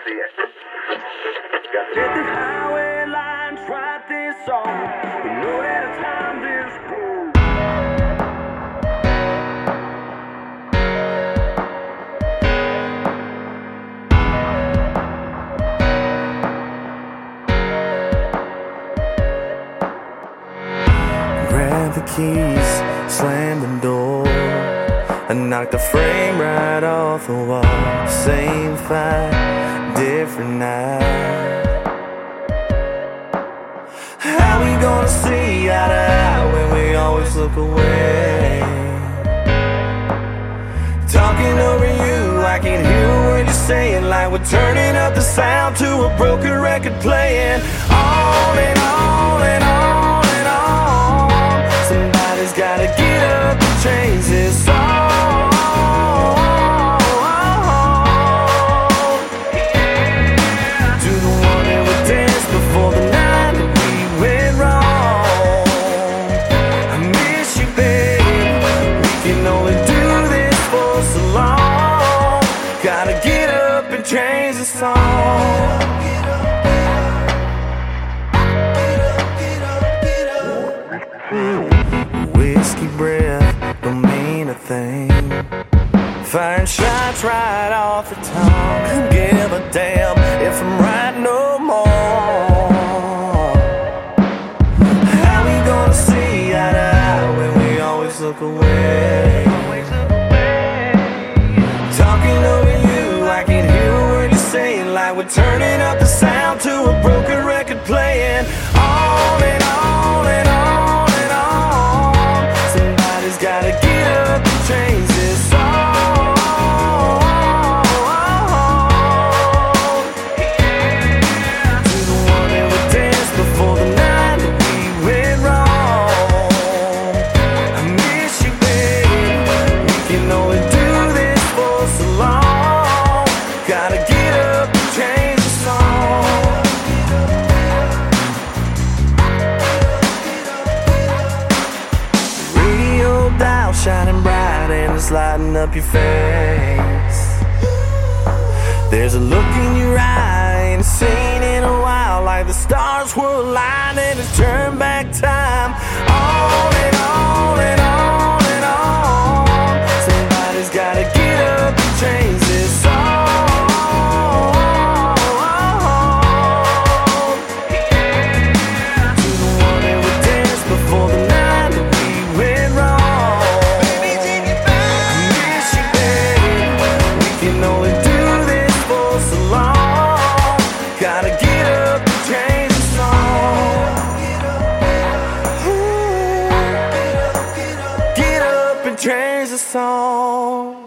Let the highway lines write this song. We know that it's time this road. Grab the keys, slam the door, and knock the frame right off the wall. Same fight, different night. How we gonna see eye to eye when we always look away? Talking over you, I can hear a word you're saying, like we're turning up the sound to a broken record playing. On and on and on and on. Somebody's gotta get up and change this song. To the one that would dance before the night that we went wrong. I miss you, babe. We can only do this for so long. Gotta get up and change the song. Whiskey breath don't mean a thing. Firing shots right off the tongue. Couldn't give a damn if I'm right no more. How we gonna see eye to eye when we always look away? Talking over you, I can hear a word you're saying, like we're turning up the sound to a broken record playing. On and on and on and on. Somebody's gotta get up and change this song. To the one that would dance before the night that we went wrong. I miss you, babe. We can only do this for so long. Gotta get up and change the song. Radio dial shining bright and it's lighting up your face. There's a look in your eye ain't seen in a while, like the stars were aligned and it's turned back time. On and on and on and on. Somebody's gotta get up and change this song. To the one that would dance before the night that we went wrong. I miss you, babe. We can only do this for so long. Gotta get up and change the song. Get up and change the song.